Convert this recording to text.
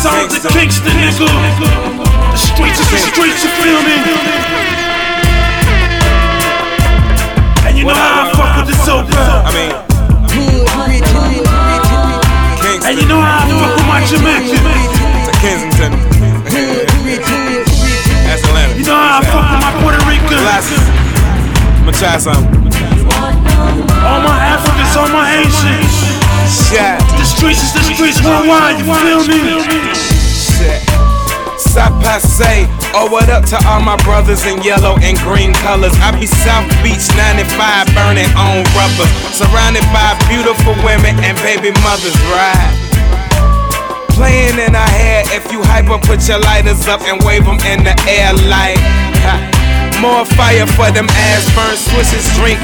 Sounds of Kingston, nigga. The streets is the streets, you feel me? And you know how I fuck with the soap. And you know how I fuck with my Jamaican. To Kensington. That's Atlanta. You know how I fuck with my Puerto Rican. Glasses. I'ma try something. All my Africans, all my Haitians. Shit. The streets is the streets worldwide, you feel me? Shit. Sapase, oh what up to all my brothers in yellow and green colors. I be South Beach 95 burning on rubbers, surrounded by beautiful women and baby mothers, right? Playing in our hair, if you hyper, put your lighters up and wave them in the air like ha. More fire for them ass burn switches, drink